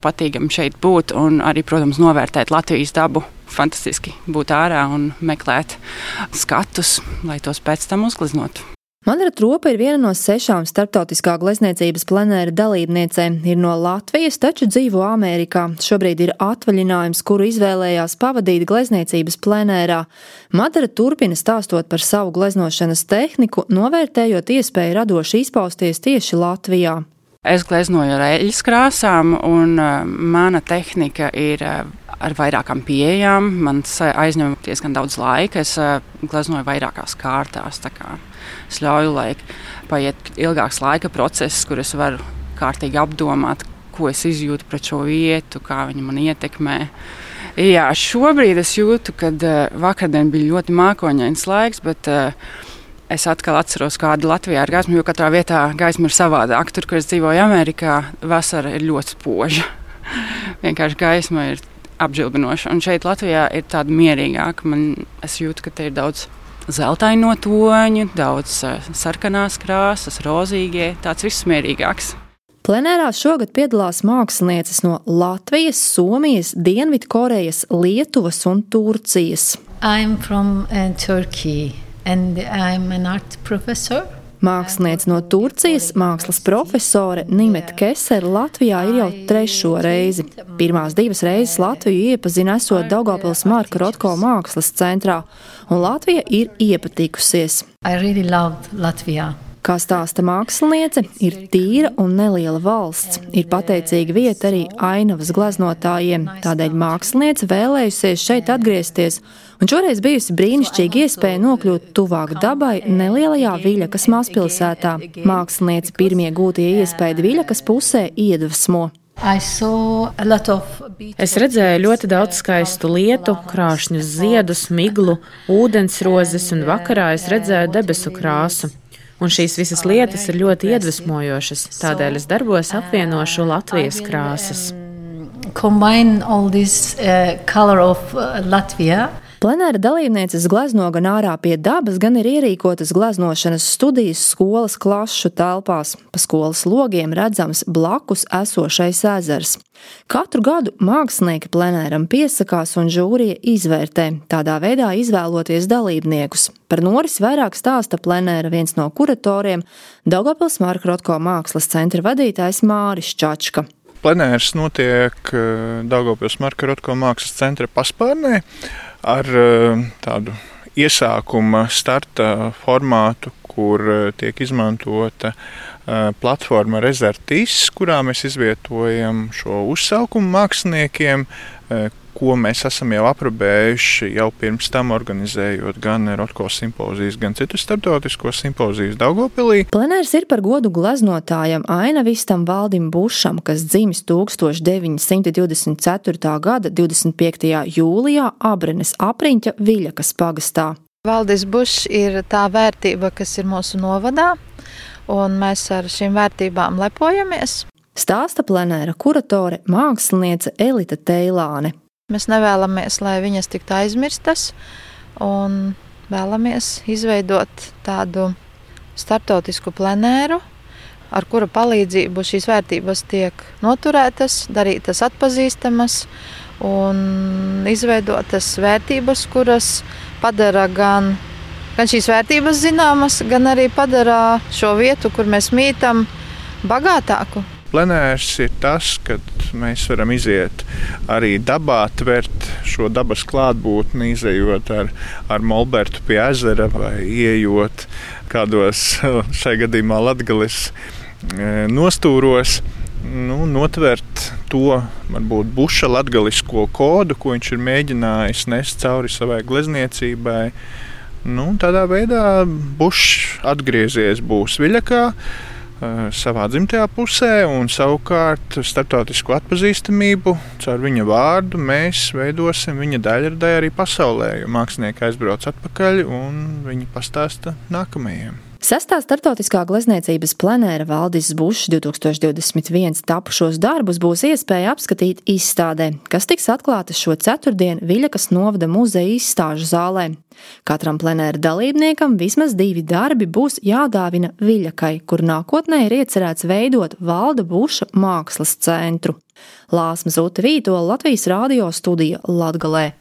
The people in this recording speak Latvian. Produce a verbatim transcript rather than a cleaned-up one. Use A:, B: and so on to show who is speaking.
A: Patīkami šeit būt un arī, protams, novērtēt Latvijas dabu. Fantastiski būt ārā un meklēt skatus, lai tos pēc tam uzgleznotu.
B: Madara Tropa ir viena no sešām starptautiskā glezniecības plenēra dalībniecēm. Ir no Latvijas, taču dzīvo Amerikā. Šobrīd ir atvaļinājums, kuru izvēlējās pavadīt glezniecības plenērā. Madara turpina stāstot par savu gleznošanas tehniku, novērtējot iespēju radoši izpausties tieši Latvijā.
A: Es gleznoju ar eļļas krāsām, un uh, mana tehnika ir uh, ar vairākām pieejām. Man aizņem diezgan daudz laika. Es uh, gleznoju vairākās kārtās. Tā kā es ļauju, lai paiet ilgāks laika process, kur es varu kārtīgi apdomāt, ko es izjūtu pret šo vietu, kā viņa man ietekmē. Jā, šobrīd es jūtu, ka uh, vakardien bija ļoti mākoņains laiks, bet uh, es atkal atceros, kāda Latvijā ir gaisma, jo katrā vietā gaisma ir savādāka. Tur, kur es dzīvoju Amerikā, vasara ir ļoti spoža. Vienkārši gaisma ir apžilbinoša. Un šeit Latvijā ir tāda mierīgāka. Man, es jūtu, ka te ir daudz zeltaino toņu, daudz sarkanās krāsas, rozīgie, tāds viss mierīgāks.
B: Plenērā šogad piedalās mākslinieces no Latvijas, Somijas, Dienvidkorejas, Lietuvas un Turcijas.
C: I'm from uh, Turkey. And I'm an art professor.
B: Māksliniece no Turcijas, mākslas profesore Nimeta Kesere Latvijā ir jau trešo reizi. Pirmās divas reizes Latviju iepazina esot Daugavpils Marka Rotko mākslas centrā, un Latvija ir iepatikusies.
C: I really loved Latvia.
B: Kā stāsta māksliniece, ir tīra un neliela valsts. Ir pateicīga vieta arī ainavas gleznotājiem, tādēļ māksliniece vēlējusies šeit atgriezties, un šoreiz bijusi brīnišķīga iespēja nokļūt tuvāk dabai nelielajā Viļakas mazpilsētā. Māksliniece pirmie gūtie iespēja Viļakas pusē iedvesmo.
D: Es redzēju ļoti daudz skaistu lietu, krāšņus ziedus, miglu, ūdensrozes, un vakarā es redzēju debesu krāsu. Un šīs visas lietas ir ļoti iedvesmojošas, tādēļ es darbos apvienošu Latvijas krāsas.
C: Combine all this uh, color of uh, Latvia.
B: Plenēra dalībnieces glezno gan ārā pie dabas, gan ir ierīkotas gleznošanas studijas skolas klašu telpās. Pa skolas logiem redzams blakus esošais ezers. Katru gadu mākslinieki plenēram piesakās un žūrija izvērtē, tādā veidā izvēloties dalībniekus. Par norisi vairāk stāsta plenēra viens no kuratoriem, Daugavpils Marka Rotko mākslas centra vadītājs Māris Čačka.
E: Plenērs notiek Daugavpils Marka Rotko mākslas centra paspārnē ar tādu iesākuma starta formātu, kur tiek izmantota platforma Rezertis, kurā mēs izvietojam šo uzsaukumu māksliniekiem, ko mēs esam jau aprobējuši jau pirms tam organizējot gan Rotko simpozijas, gan citus starptautiskos simpozijas Daugavpilī.
B: Plenērs ir par godu gleznotājam ainavistam Valdim Bušam, kas dzimis tūkstoš deviņi simti divdesmit ceturtā gada divdesmit piektajā jūlijā Abrenes apriņķa Viļakas pagastā.
F: Valdis Bušs ir tā vērtība, kas ir mūsu novadā, un mēs ar šīm vērtībām lepojamies.
B: Stāsta plenēra kuratore māksliniece Elita Teilāne.
F: Mēs nevēlamies, lai viņas tiktu aizmirstas, un vēlamies izveidot tādu starptautisku plenēru, ar kura palīdzību šīs vērtības tiek noturētas, darītas atpazīstamas un izveidotas vērtības, kuras padara gan, gan šīs vērtības zināmas, gan arī padara šo vietu, kur mēs mītam, bagātāku.
E: Plenērs ir tas, kad mēs varam iziet arī dabā, tvert šo dabas klātbūtni, izejot ar, ar molbertu pie ezera vai ieejot kādos šai gadījumā Latgales nostūros, nu, notvert to, varbūt, Buša latgalisko kodu, ko viņš ir mēģinājis nest cauri savai glezniecībai. Nu, tādā veidā Bušs atgriezies būs Viļakā, savā dzimtajā pusē, un savukārt starptautisku atpazīstamību caur viņa vārdu mēs veidosim viņa daļradai arī pasaulē, jo mākslinieki aizbrauc atpakaļ un viņi pastāsta nākamajiem.
B: Sestā starptautiskā glezniecības plenēra Valdis Bušs divtūkstoš divdesmit viens tapušos darbus būs iespēja apskatīt izstādē, kas tiks atklāta šo ceturtdienu Viļakas novada muzeja izstāžu zālē. Katram plenēra dalībniekam vismaz divi darbi būs jādāvina Viļakai, kur nākotnē ir iecerēts veidot Valda Buša mākslas centru. Lāsma Zute Vītola, Latvijas radio studija Latgalē.